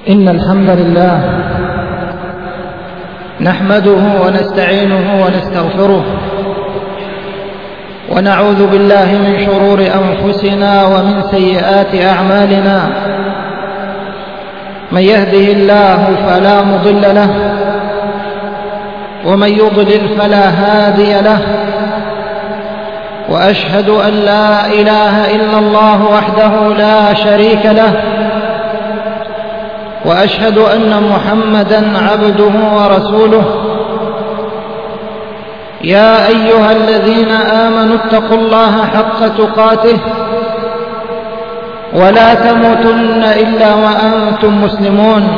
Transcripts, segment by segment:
إن الحمد لله نحمده ونستعينه ونستغفره ونعوذ بالله من شرور أنفسنا ومن سيئات أعمالنا. من يهده الله فلا مضل له ومن يضلل فلا هادي له، وأشهد أن لا إله إلا الله وحده لا شريك له، وأشهد أن محمدًا عبده ورسوله. يا أيها الذين آمنوا اتقوا الله حق تقاته ولا تموتن إلا وأنتم مسلمون.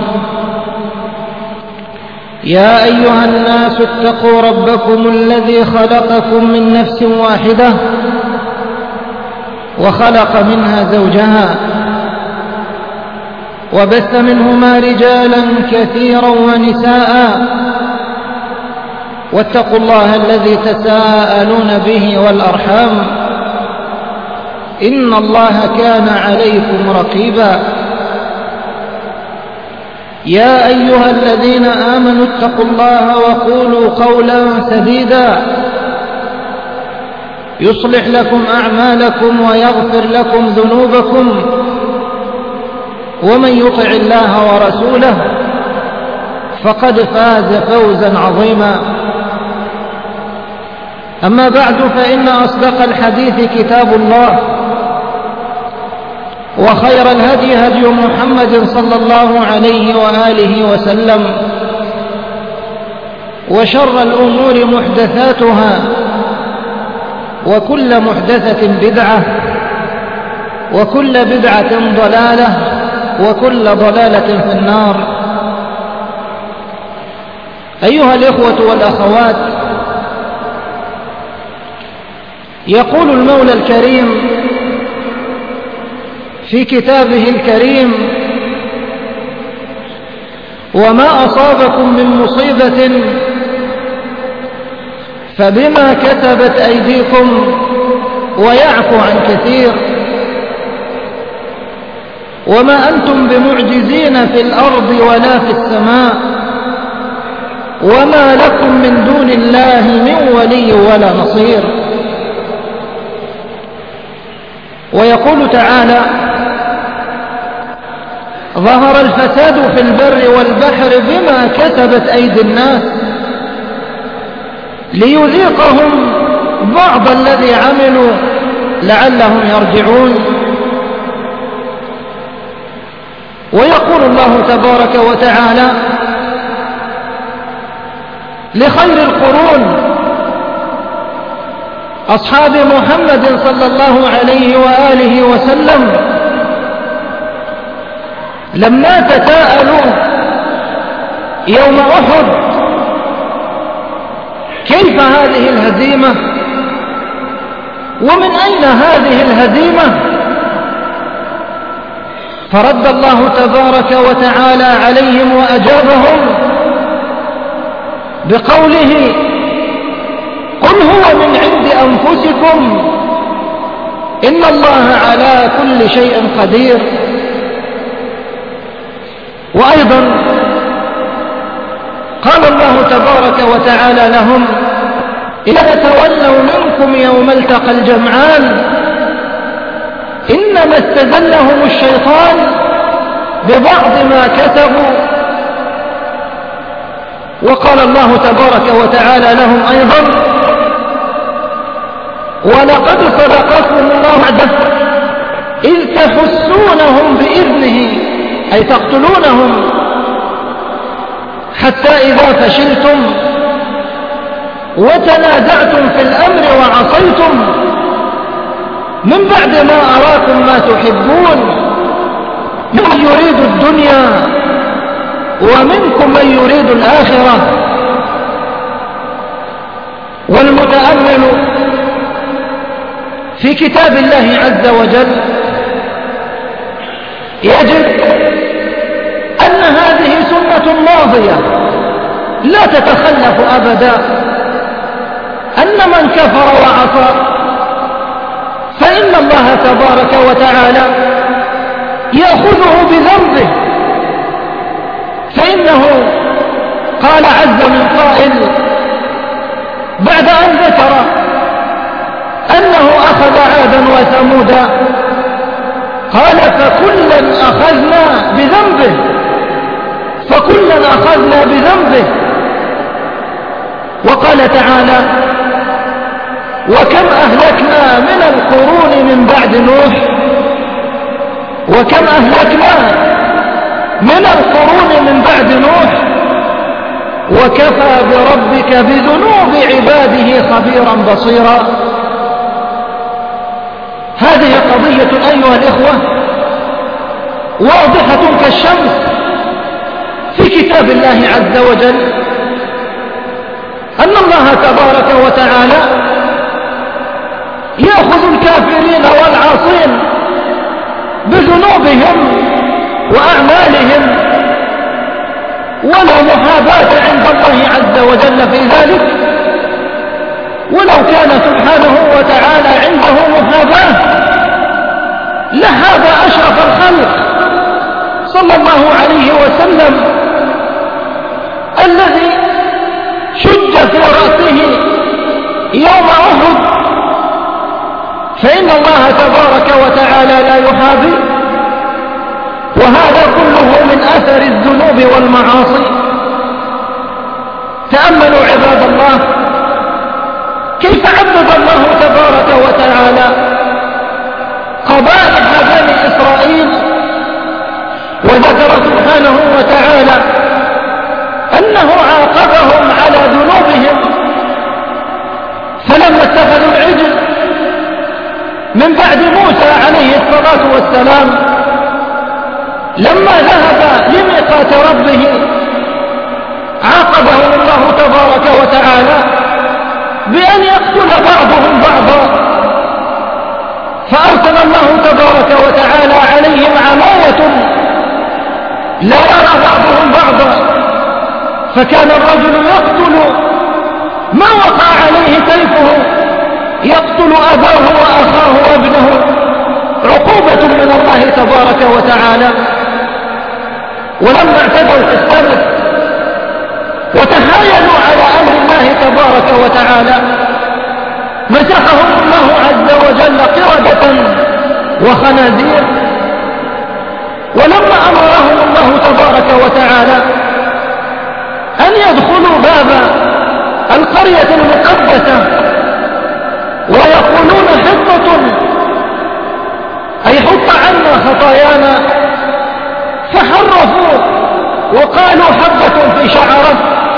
يا أيها الناس اتقوا ربكم الذي خلقكم من نفس واحدة وخلق منها زوجها وبث منهما رجالا كثيرا ونساء، واتقوا الله الذي تساءلون به والأرحام إن الله كان عليكم رقيبا. يا أيها الذين آمنوا اتقوا الله وقولوا قولا سديدا يصلح لكم أعمالكم ويغفر لكم ذنوبكم، ومن يطع الله ورسوله فقد فاز فوزا عظيما. أما بعد، فإن أصدق الحديث كتاب الله، وخير الهدي هدي محمد صلى الله عليه وآله وسلم، وشر الأمور محدثاتها، وكل محدثة بدعة، وكل بدعة ضلالة، وكل ضلالة في النار. أيها الإخوة والأخوات، يقول المولى الكريم في كتابه الكريم: وما أصابكم من مصيبة فبما كسبت أيديكم ويعفو عن كثير، وما أنتم بمعجزين في الأرض ولا في السماء، وما لكم من دون الله من ولي ولا نصير. ويقول تعالى: ظهر الفساد في البر والبحر بما كسبت أيدي الناس ليذيقهم بعض الذي عملوا لعلهم يرجعون. ويقول الله تبارك وتعالى لخير القرون أصحاب محمد صلى الله عليه وآله وسلم لما تساءلوا يوم أحد: كيف هذه الهزيمة؟ ومن أين هذه الهزيمة؟ فرد الله تبارك وتعالى عليهم وأجابهم بقوله: قل هو من عند أنفسكم إن الله على كل شيء قدير. وأيضا قال الله تبارك وتعالى لهم: إذا تولوا منكم يوم التقى الجمعان إنما استزلهم الشيطان ببعض ما كسبوا. وقال الله تبارك وتعالى لهم أيضا: ولقد صدقكم الله وعده إذ تحسونهم بإذنه، أي تقتلونهم، حتى إذا فشلتم وتنازعتم في الأمر وعصيتم من بعد ما أراكم ما تحبون، من يريد الدنيا ومنكم من يريد الآخرة. والمتأمل في كتاب الله عز وجل يجد أن هذه سنة ماضية لا تتخلف أبدا، أن من كفر وعصى فإن الله تبارك وتعالى يأخذه بذنبه فإنه قال عز من قائل بعد أن ذكر أنه أخذ عادا وثمودا قال فكلا أخذنا بذنبه، فكلا أخذنا بذنبه. وقال تعالى وكم أهلكنا من القرون من بعد نوح، وكم أهلكنا من القرون من بعد نوح وكفى بربك بذنوب عباده خبيرا بصيرا. هذه قضية أيها الإخوة واضحة كالشمس في كتاب الله عز وجل، أن الله تبارك وتعالى يأخذ الكافرين والعاصين بذنوبهم وأعمالهم، ولا محاباة عند الله عز وجل في ذلك. ولو كان سبحانه وتعالى عنده محاباة لهاب أشرف الخلق صلى الله عليه وسلم الذي شج في رأسه يوم أحد، فإن الله تبارك وتعالى لا يحابي. وهذا كله من أثر الذنوب والمعاصي. تأملوا عباد الله كيف عبد الله تبارك وتعالى قبائح بني إسرائيل، وذكر سبحانه وتعالى أنه عاقبهم على ذنوبهم فلما اتخذوا العجل من بعد موسى عليه الصلاة والسلام، لما ذهب لميقات ربه عاقبهم الله تبارك وتعالى بأن يقتل بعضهم بعضا، فأرسل الله تبارك وتعالى عليهم عماية لا يرى بعضهم بعضا، فكان الرجل يقتل ما وقع عليه سيفه، يقتل أباه وأخاه وابنه عقوبة من الله تبارك وتعالى. ولما اعتدوا في السبت وتحايلوا على أمر الله تبارك وتعالى مسخهم الله عز وجل قردة وخنازير. ولما أمرهم الله تبارك وتعالى أن يدخلوا باب القرية المقدسة ويقولون حطة أي حط عنا خطايانا، فحرفوا وقالوا حبة في شعرة،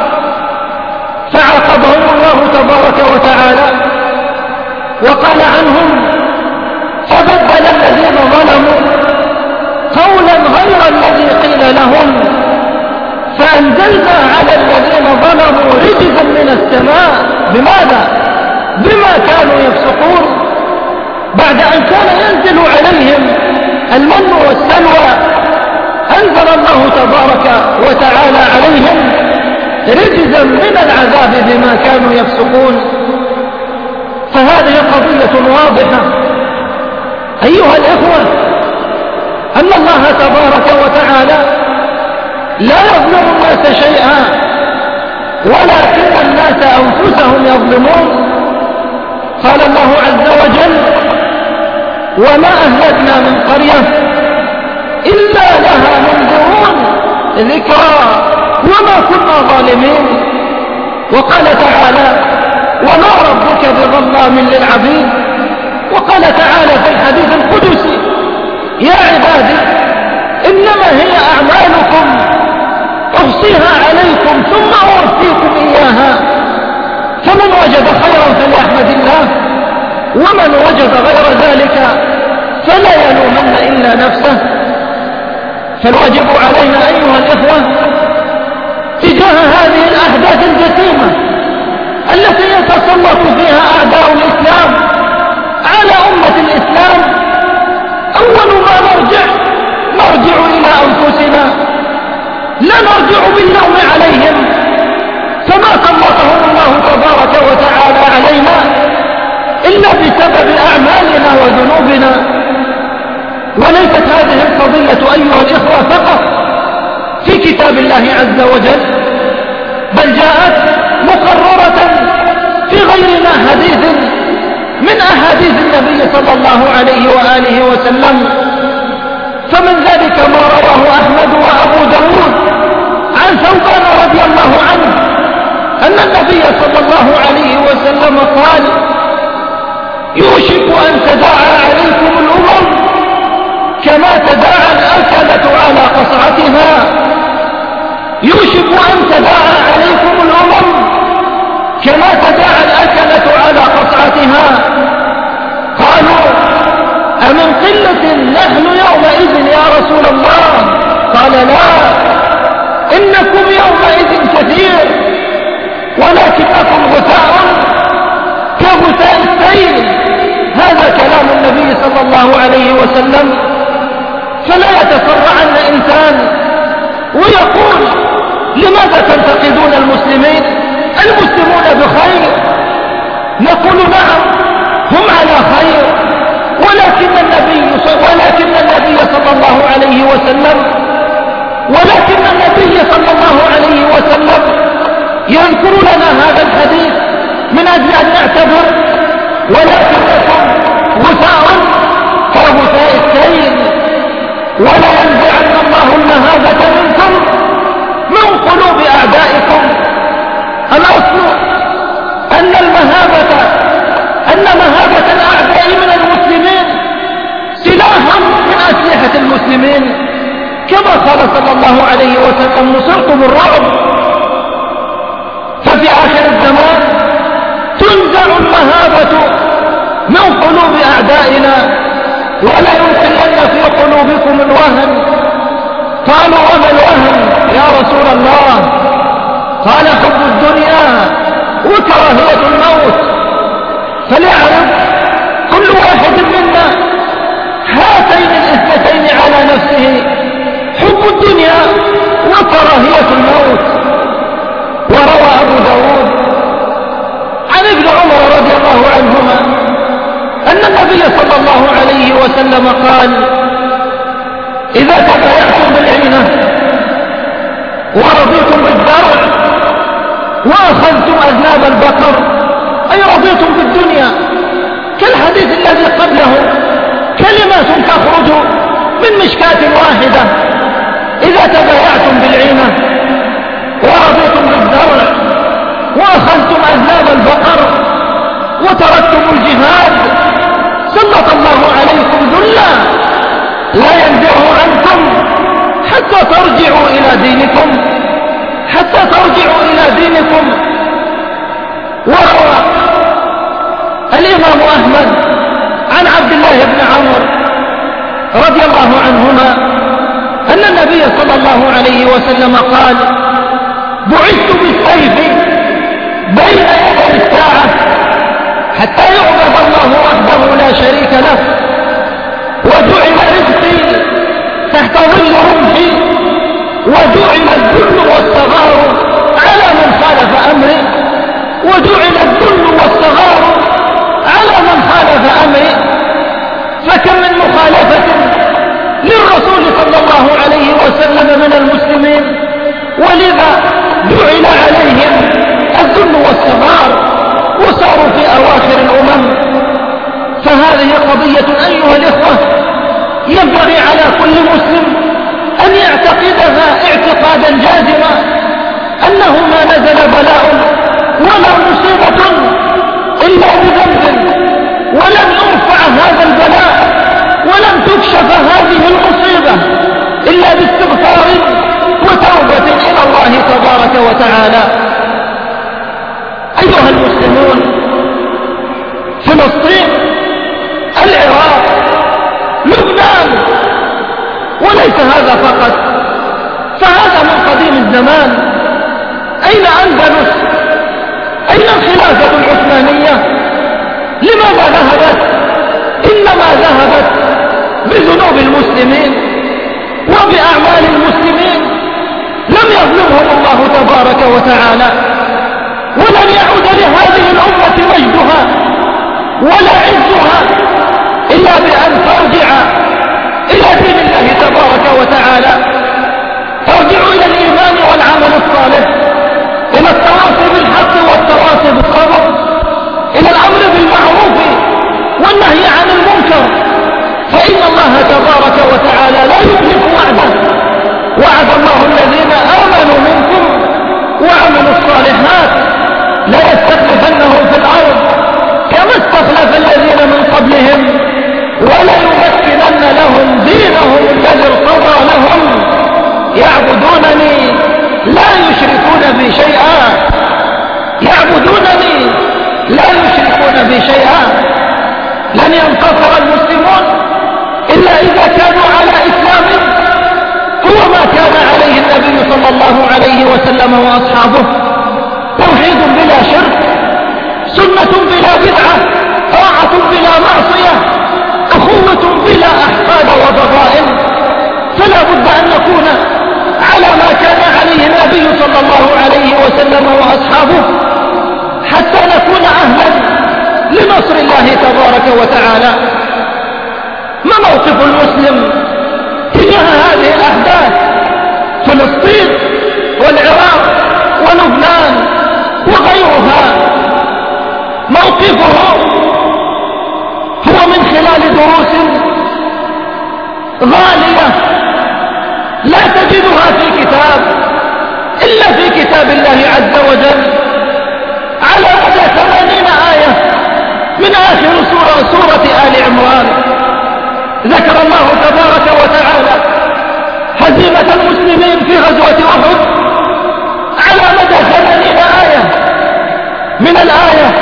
فعاقبهم الله تبارك وتعالى وقال عنهم فبدل الذين ظلموا قولا غير الذي قيل لهم فأنزلنا على الذين ظلموا رجزا من السماء. بماذا؟ بما كانوا يفسقون. بعد أن كان ينزل عليهم المن والسلوى أنزل الله تبارك وتعالى عليهم رجزا من العذاب بما كانوا يفسقون. فهذه قضية واضحة أيها الإخوة، أن الله تبارك وتعالى لا يظلم الناس شيئا ولكن الناس أنفسهم يظلمون. قال الله عز وجل وما أهلكنا من قرية إلا لها منذرون ذكرى وما كنا ظالمين. وقال تعالى وما ربك بظلام للعبيد. وقال تعالى في الحديث القدسي يا عبادي إنما هي أعمالكم أحصيها عليكم ثم أوفيكم إياها، فمن وجد خيرا فليحمد الله ومن وجد غير ذلك فلا يلومن إلا نفسه. فالواجب علينا أيها الإخوة تجاه هذه الأحداث الجسيمة التي يتسلط فيها أعداء الإسلام على أمة الإسلام، أول ما نرجع إلى أنفسنا، لا نرجع باللوم عليهم، فما سلطهم الله تبارك وتعالى علينا إلا بسبب أعمالنا وذنوبنا. وليست هذه القضية أيها الإخوة فقط في كتاب الله عز وجل، بل جاءت مقررة في غير حديث من أحاديث النبي صلى الله عليه وآله وسلم. فمن ذلك ما رواه أحمد وأبو داود عن ثوبان رضي الله عنه أن النبي صلى الله عليه وسلم قال: يوشك أن تداعى عليكم الأمم كما تداعى الأكلة على قصعتها. يوشك أن تداعى عليكم الأمم كما تداعى الأكلة على قصعتها. قالوا: أمن قلة نحن يومئذ يا رسول الله؟ قال: لا، إنكم يومئذ كثير ولكنكم غثاء كغثاء السيل. هذا كلام النبي صلى الله عليه وسلم. فلا يتسرعن إنسان ويقول: لماذا تنتقدون المسلمين؟ المسلمون بخير. نقول: نعم، هم على خير، ولكن النبي صلى الله عليه وسلم يذكر لنا هذا الحديث من أجل أن نعتبر: ولكنكم غثاء كغثاء السيل، ولا ينزعن الله المهابة منكم من قلوب أعدائكم. الأصل أن مهابة الأعداء من المسلمين سلاح من أسلحة المسلمين، كما قال صلى الله عليه وسلم: نصرتم الرعب. ففي آخر الزمان تنزع المهابة من قلوب أعدائنا، ولا يمكنن في قلوبكم الوهن. قالوا: وما الوهن يا رسول الله؟ قال: حب الدنيا وكراهية الموت. فليعرف كل واحد منا هاتين الاثنتين على نفسه: حب الدنيا وكراهية الموت. وروى أبو داود عن ابن عمر رضي الله عنهما أن النبي صلى الله عليه وسلم قال: إذا تبايعتم بالعينة ورضيتم بالدرع وأخذتم أذناب البقر، أي رضيتم بالدنيا، كالحديث الذي قبله كلمات تخرج من مشكاة واحدة: إذا تبايعتم بالعينة ورضيتم بالدرع وأخذتم أذناب البقر وتركتم الجهاد، سلط الله عليكم ذلا لا ينزعه عنكم حتى ترجعوا إلى دينكم. وروى الإمام أحمد عن عبد الله بن عمرو رضي الله عنهما أن النبي صلى الله عليه وسلم قال: بعثت بالسيف بين يدي الساعة حتى يعبد الله وحده لا شريك له، وجعل رزقي تحت ظل رمحي، وجعل الذل والصغار على من خالف أمري، فكم من مخالفة للرسول صلى الله عليه وسلم من المسلمين، ولذا جعل عليهم الذل والصغار وصاروا في أواخر الأمم. فهذه قضية أيها الإخوة ينبغي على كل مسلم أن يعتقدها اعتقادا جازما، أنه ما نزل بلاء ولا مصيبة إلا بذنب، ولم يرفع هذا البلاء ولم تكشف هذه المصيبة إلا باستغفار وتوبة إلى الله تبارك وتعالى. أيها المسلمون، فلسطين، العراق، لبنان، وليس هذا فقط، فهذا من قديم الزمان. أين أندلس؟ أين الخلافة العثمانية؟ لماذا ذهبت؟ إنما ذهبت بذنوب المسلمين وبأعمال المسلمين، لم يظلمهم الله تبارك وتعالى، ولن يعود لهذه الأمة مجدها ولا عزها إلا بأن ترجع إلى دين الله تبارك وتعالى، ترجع إلى به شيئا. لن ينتصر المسلمون إلا إذا كانوا على إسلام هو ما كان عليه النبي صلى الله عليه وسلم وأصحابه، توحيد بلا شرك، سنة بلا بدعة، طاعة بلا معصية، أخوة بلا أحقاد وضغائن. فلا بد أن نكون على ما كان عليه النبي صلى الله عليه وسلم وأصحابه حتى نكون أهلا لنصر الله تبارك وتعالى. ما موقف المسلم تجاه هذه الأحداث؟ فلسطين والعراق ولبنان وغيرها، موقفه هو من خلال دروس غالية لا تجدها في كتاب إلا في كتاب الله عز وجل، على مدى 80 آية من آخر سورة آل عمران. ذكر الله تبارك وتعالى هزيمة المسلمين في غزوة أحد على مدى 80 آية، من الآية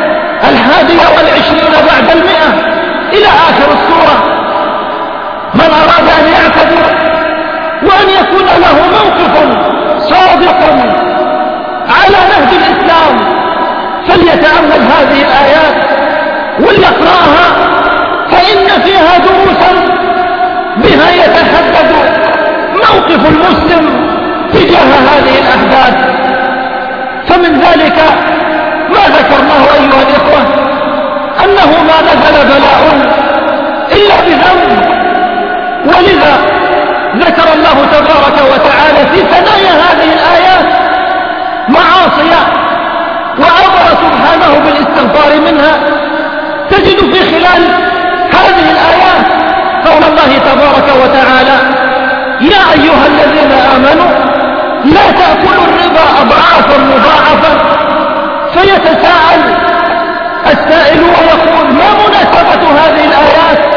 21 بعد 100 إلى آخر السورة. من أراد أن يعتبر وأن يكون له موقف صادق على نهج الإسلام فليتأمل هذه الآيات وليقرأها، فإن فيها دروسا بها يتحدد موقف المسلم تجاه هذه الأحداث. فمن ذلك ما ذكرناه أيها الإخوة أنه ما نزل بلاء إلا بذنب، ولذا ذكر الله تبارك وتعالى في ثنايا هذه الآيات معاصي وأمر سبحانه بالاستغفار منها. تجد في خلال هذه الآيات قول الله تبارك وتعالى: يا أيها الذين آمنوا لا تأكلوا الربا أضعافا مضاعفة. فيتساءل السائل ويقول: ما مناسبة هذه الآيات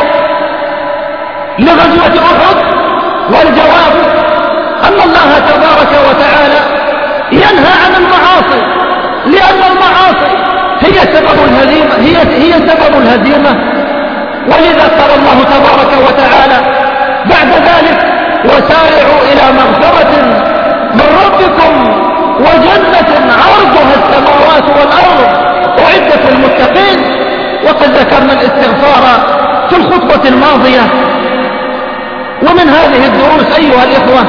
لغزوة أحد؟ والجواب أن الله تبارك وتعالى ينهى عن المعاصي، لأن المعاصي هي سبب الهزيمة. ولذا قال الله تبارك وتعالى بعد ذلك: وسارعوا إلى مغفرة من ربكم وجنة عرضها السماوات والأرض أعدت للمتقين. وقد ذكرنا الاستغفار في الخطبة الماضية. ومن هذه الدروس أيها الإخوة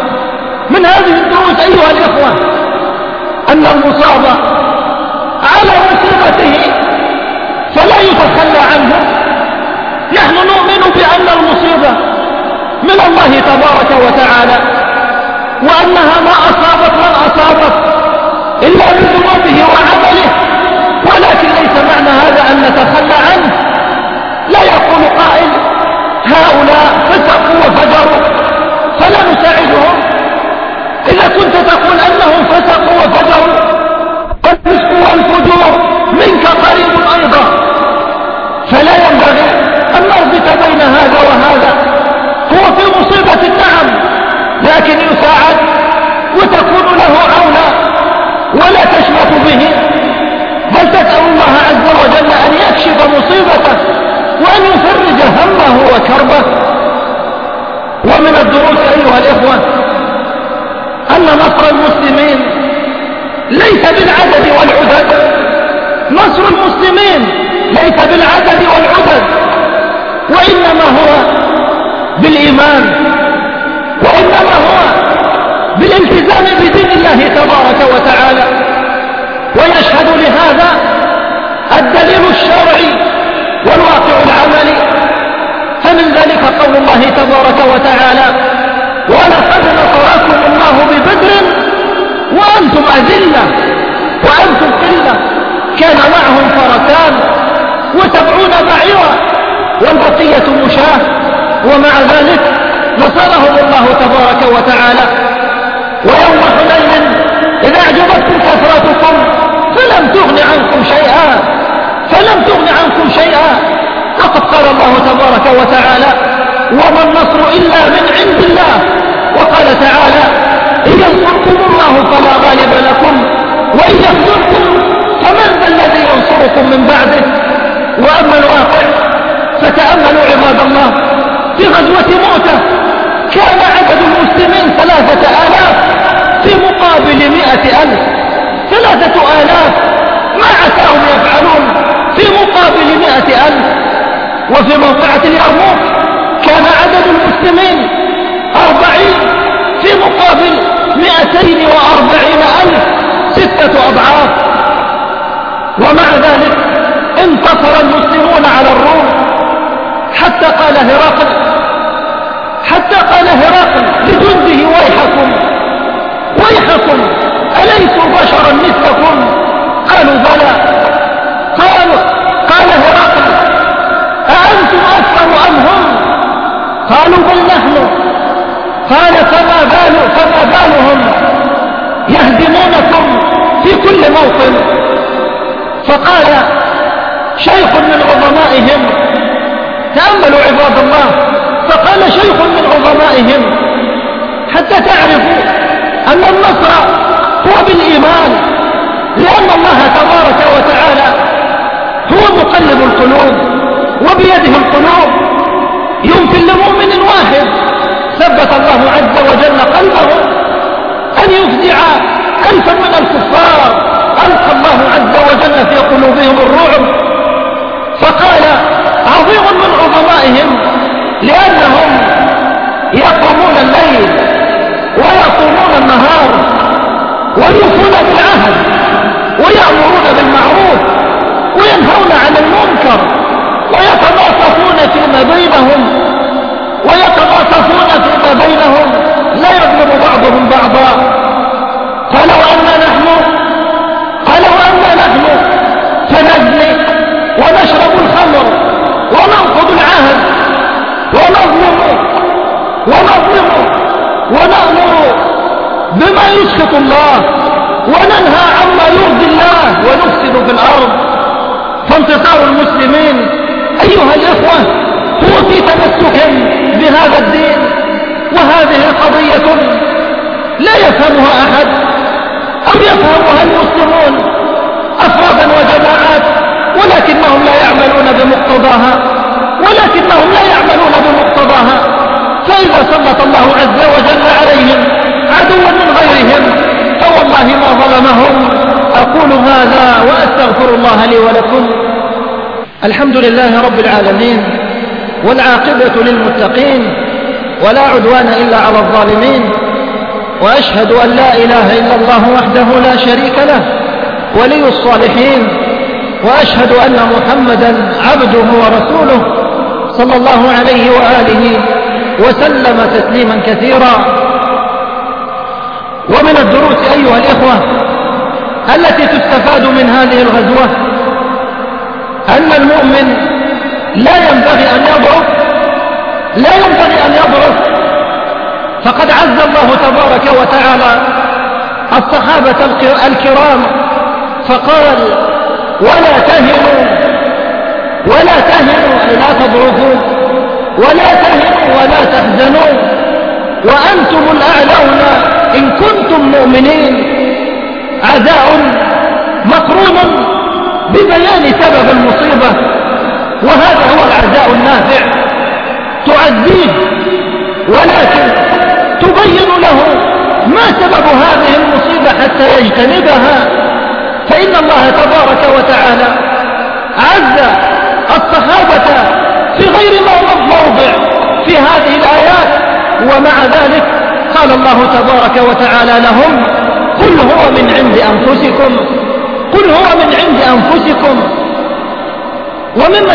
أن المصاب على مصيبته فلا يتخلى عنه. نحن نؤمن بأن المصيبة من الله تبارك وتعالى، وأنها ما أصابت من أصابت إلا بذنوبه وعمله، ولكن ليس معنى هذا أن نتخلى عنه. لا يقول قائل: هؤلاء فسقوا وفجروا فلا نساعدهم. إذا كنت تقول أنهم فسقوا وفجروا فالفسق والفجور منك قريب أيضا، فلا ينبغي أن نربط بين هذا وهذا. هو في مصيبة نعم، لكن يساعد وتكون له عونا ولا تشمت به، بل تسأل الله عز وجل أن يكشف مصيبته وأن يفرج همه وكربه. ومن الدروس أيها الإخوة أن نصر المسلمين ليس بالعدد والعدد. نصر المسلمين ليس بالعدد والعدد، وإنما هو بالإيمان، وإنما هو بالالتزام بدين الله تبارك وتعالى. ويشهد لهذا الدليل الشرعي والواقع العملي. فمن ذلك قول الله تبارك وتعالى: ولقد نصركم الله ببدر وأنتم أذلة وأنتم قلة كان معهم فرسان و70 بعيرا والبقية مشاة، ومع ذلك نصرهم الله تبارك وتعالى. ويوم حنين إذ أعجبتكم كثرتكم فلم تغن عنكم شيئا. وقد قال الله تبارك وتعالى: وما النصر إلا من عند الله. وقال تعالى: إن ينصركم الله فلا غالب لكم وإن يخذلكم فمن ذا الذي ينصركم من بعده وفي موقعة اليرموك كان عدد المسلمين 40 في مقابل 240,000، 6 أضعاف. ومع ذلك انتصر المسلمون على الروم، حتى قال هرقل لجنده: ويحكم أليسوا بشرا مثلكم؟ قالوا بلى. قال هرقل: أأنتم أكثر أم هم؟ قالوا بل نحن. قال: فما بالهم يهدمونكم في كل موطن. فقال شيخ من عظمائهم، تأملوا عباد الله، فقال شيخ من عظمائهم: حتى تعرفوا أن النصر هو بالإيمان، لأن الله تبارك وتعالى هو مقلب القلوب وبيده القلوب. يمكن لمؤمن واحد ثبت الله عز وجل قلبه أن يفزع 1000 من الكفار، ألقى الله عز وجل في قلوبهم الرعب. فقال عظيم من عظمائهم: لأنهم يقومون الليل ويصومون النهار ويوفون بالعهد ويأمرون بالمعروف وينهون عن المنكر ويتناصفون فيما بينهم لا يظلم بعضهم بعضا. قال: وأما نحن فنزني ونشرب الخمر وننقض العهد ونأمر بما يسخط الله وننهى عما يرضي الله ونفسد في الأرض. فانتصار المسلمين أيها الإخوة هو في تمسك بهذا الدين، وهذه قضية لا يفهمها أحد، أو يفهمها المسلمون أفرادا وجماعات، ولكنهم لا يعملون بمقتضاها. فإذا سلط الله عز وجل عليهم عدوا من غيرهم فوالله ما ظلمهم. أقول هذا وأستغفر الله لي ولكم. الحمد لله رب العالمين، والعاقبة للمتقين، ولا عدوان إلا على الظالمين. وأشهد أن لا إله إلا الله وحده لا شريك له ولي الصالحين، وأشهد أن محمدا عبده ورسوله صلى الله عليه وآله وسلم تسليما كثيرا. ومن الدروس أيها الإخوة التي تستفاد من هذه الغزوة أن المؤمن لا ينبغي أن يضعف، فقد عز الله تبارك وتعالى الصحابة الكرام فقال: ولا تهنوا أي لا تضعفوا، ولا تهنوا ولا تحزنوا وأنتم الأعلون إن كنتم مؤمنين. عزاء مقرون ببيان سبب المصيبة، وهذا هو العزاء النافع، تعزيه ولكن تبين له ما سبب هذه المصيبة حتى يجتنبها. فإن الله تبارك وتعالى عز الصحابة في غير موضع في هذه الآيات، ومع ذلك قال الله تبارك وتعالى لهم: قل هو من عند أنفسكم. ومما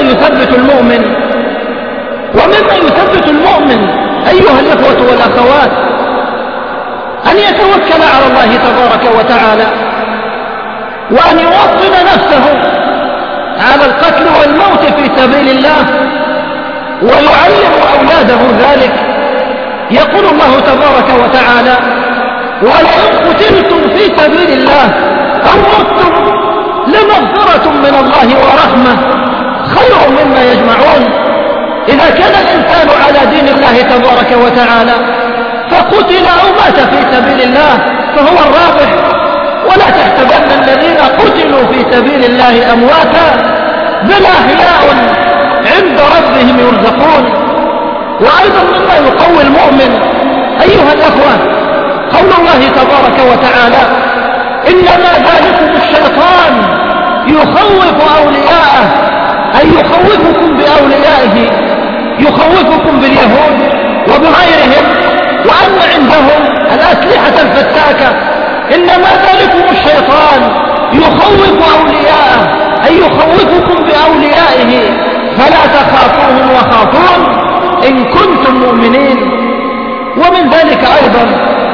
يثبت المؤمن أيها الإخوة والأخوات أن يتوكل على الله تبارك وتعالى، وأن يوطن نفسه على القتل والموت في سبيل الله، ويعلم أولاده ذلك. يقول الله تبارك وتعالى: ولئن قتلتم في سبيل الله أو متم لمغفرة من الله ورحمة خير مما يجمعون. إذا كان الإنسان على دين الله تبارك وتعالى فقتل أو مات في سبيل الله فهو الرابح. ولا تحسبن الذين قتلوا في سبيل الله أمواتا بل أحياء عند ربهم يرزقون. وأيضا مما يقوي المؤمن أيها الأخوة قول الله تبارك وتعالى: إنما ذلكم الشيطان يخوف أولياءه أي يخوفكم بأوليائه، يخوفكم باليهود وبغيرهم، وأن عندهم الأسلحة الفتاكة. إنما ذلكم الشيطان يخوف أولياءه، أي يخوفكم بأوليائه، فلا تخافوهم وخافون إن كنتم مؤمنين. ومن ذلك أيضا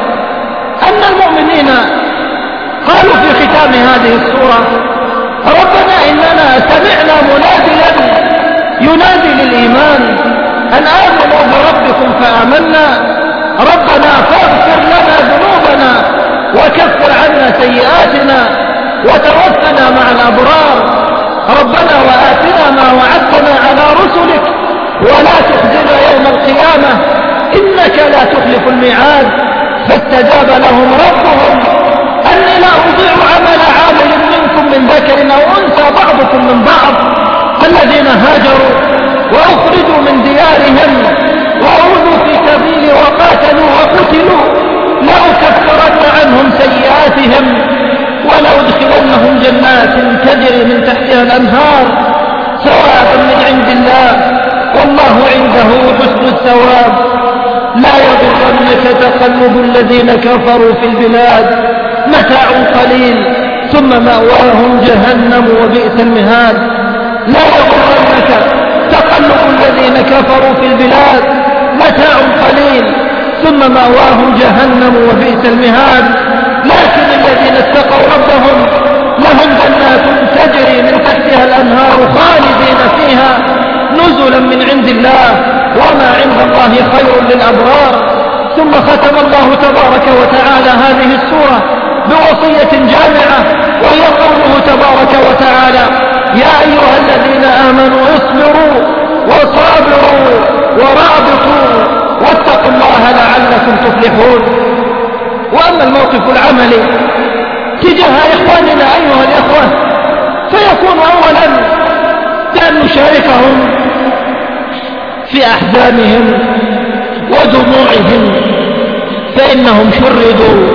أن المؤمنين قالوا في ختام هذه السورة: ربنا إننا سمعنا مناديا ينادي للإيمان أن آمنوا بربكم فآمنا، ربنا فاغفر لنا ذنوبنا وكفر عنا سيئاتنا وتوفنا مع الأبرار، ربنا وآتنا ما وعدتنا على رسلك ولا تخزنا يوم القيامة إنك لا تخلف الميعاد. فاستجاب لهم ربهم أني لا أضيع عمل عامل منكم من ذكر أو أنثى بعضكم من بعض، الذين هاجروا وأخرجوا من ديارهم وأوذوا في سبيلي وقاتلوا وقتلوا لأكفرن عنهم سيئاتهم ولأدخلنهم جنات تجري من تحتها الأنهار ثوابا من عند الله والله عنده حسن الثواب. لا يغرنك تقلب الذين كفروا في البلاد، متاع قليل ثم مأواهم جهنم وبئس المهاد. لا يغرنك تقلب الذين كفروا في البلاد، متاع قليل ثم مأواهم جهنم وبئس المهاد. لكن الذين اتقوا ربهم لهم جنات تجري من تحتها الأنهار خالدين فيها نزلا من عند الله وما عند الله خير للأبرار. ثم ختم الله تبارك وتعالى هذه السورة بوصية جامعة، وهي قوله تبارك وتعالى: يا أيها الذين آمنوا اصبروا وصابروا ورابطوا واتقوا الله لعلكم تفلحون. وأما الموقف العملي تجاه إخواننا أيها الإخوة فيكون أولا بأن نشاركهم في أحزانهم ودموعهم، فإنهم شردوا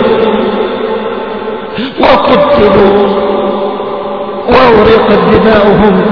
وقتلوا وأورقت دماؤهم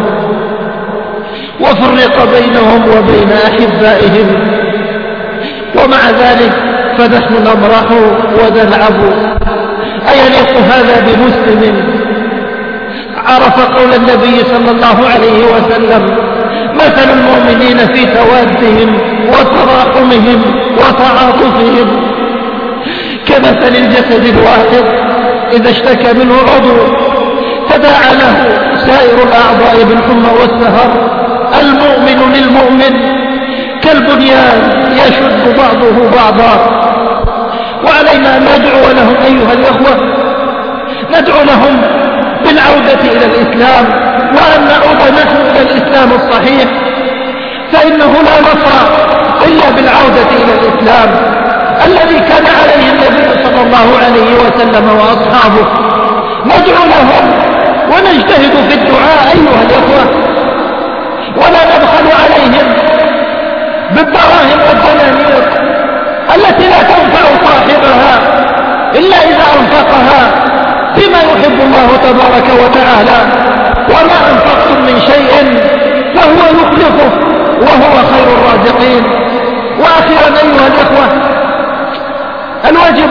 وفرق بينهم وبين أحبائهم، ومع ذلك فنحن نمرح ونلعب. أيليق هذا بمسلم عرف قول النبي صلى الله عليه وسلم: مثل المؤمنين في توادهم وتراحمهم وتعاطفهم كمثل الجسد الواحد إذا اشتكى منه عضو تداعى له سائر الأعضاء بالحمى والسهر. المؤمن للمؤمن كالبنيان يشد بعضه بعضا. وعلينا أن ندعو لهم أيها الإخوة، ندعو لهم بالعودة إلى الإسلام، وأن نعود نحن إلى الإسلام الصحيح، فإنه لا نصر إلا بالعودة إلى الإسلام الذي كان عليه النبي صلى الله عليه وسلم وأصحابه. ندعو لهم ونجتهد في الدعاء أيها الإخوة، ولا نبخل عليهم بالدراهم والدنانير التي لا تنفع صاحبها إلا إذا أنفقها بما يحب الله تبارك وتعالى. وما أنفقتم من شيء فهو يخلفه وهو خير الرازقين. وأخيرا أيها الإخوة، الواجب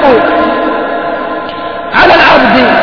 على العبد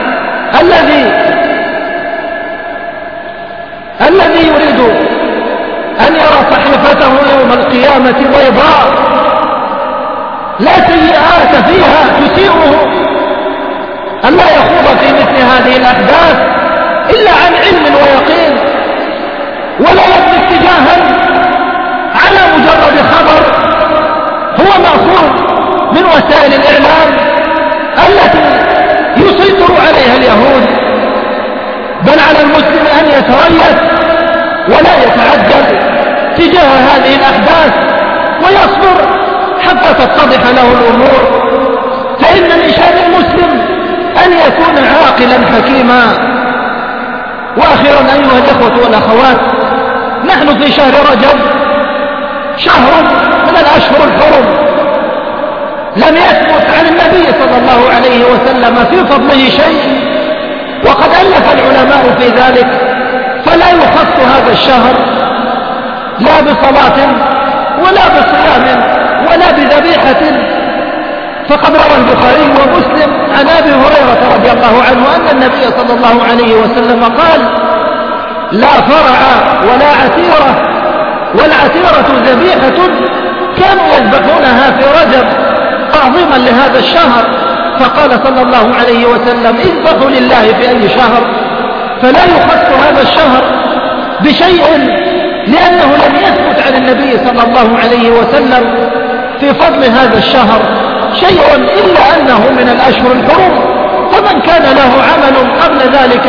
الذي يريد أن يرى صحيفته يوم القيامة بيضاء لا سيئات فيها تسيئه، أن لا يخوض في مثل هذه الأحداث إلا عن علم ويقين، ولا يبني اتجاها على مجرد خبر هو مأخوذ من وسائل الإعلام التي يسيطر عليها اليهود. بل على المسلم أن يتريث ولا يتعجل تجاه هذه الأحداث ويصبر حتى تتضح له الأمور، فإن من شأن المسلم أن يكون عاقلا حكيما. وأخيرا أيها الإخوة والأخوات، نحن في شهر رجب، شهر من الأشهر الحرم، لم يثبت عن النبي صلى الله عليه وسلم في فضله شيء، وقد ألف العلماء في ذلك فلا يخص هذا الشهر لا بصلاة ولا بصيام ولا بذبيحة. فقد روى البخاري ومسلم عن أبي هريرة رضي الله عنه أن النبي صلى الله عليه وسلم قال: لا فرع ولا عتيرة، والعتيرة ذبيحة كانوا يذبحونها في رجب تعظيما لهذا الشهر. فقال صلى الله عليه وسلم: اذبحوا لله في أي شهر. فلا يخص هذا الشهر بشيء، لأنه لم يثبت عن النبي صلى الله عليه وسلم في فضل هذا الشهر شيء إلا أنه من الأشهر الحرم، فمن كان له عمل قبل ذلك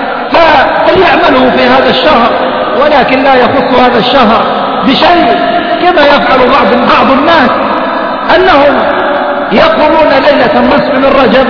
فليعمله في هذا الشهر، ولكن لا يخص هذا الشهر بشيء، كما يفعل بعض الناس أنهم يقومون ليلة النصف من رجب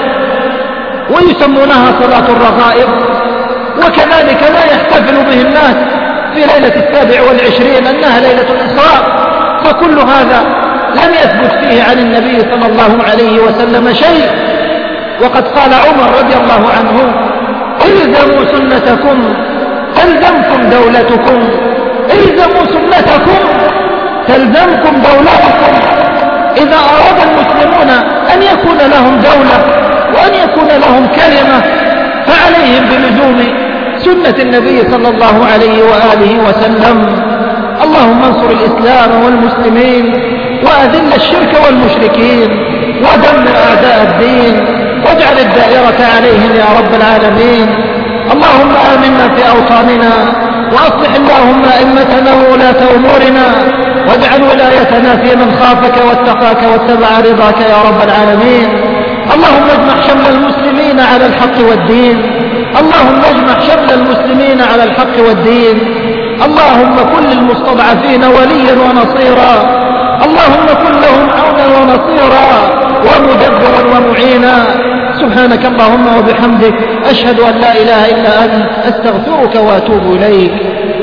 ويسمونها صلاة الرغائب، وكذلك لا يحتفل به الناس في ليلة 27 أنها ليلة الإسراء. فكل هذا لم يثبت فيه عن النبي صلى الله عليه وسلم شيء. وقد قال عمر رضي الله عنه: الزموا سنتكم تلزمكم دولتكم، الزموا سنتكم تلزمكم دولتكم. إذا أراد المسلمون أن يكون لهم دولة وأن يكون لهم كلمة فعليهم بلزوم سنة النبي صلى الله عليه وآله وسلم. اللهم انصر الإسلام والمسلمين وأذل الشرك والمشركين ودمر أعداء الدين واجعل الدائرة عليهم يا رب العالمين. اللهم آمنا في أوطاننا وأصلح اللهم أئمتنا وولاة أمورنا واجعل ولايتنا في من خافك واتقاك واتبع رضاك يا رب العالمين. اللهم اجمع شمل المسلمين على الحق والدين، اللهم اجمع شمل المسلمين على الحق والدين. اللهم كن للمستضعفين وليا ونصيرا، اللهم كن لهم عونا ونصيرا ومدبرا ومعينا. سبحانك اللهم وبحمدك أشهد أن لا إله إلا أنت أستغفرك وأتوب إليك.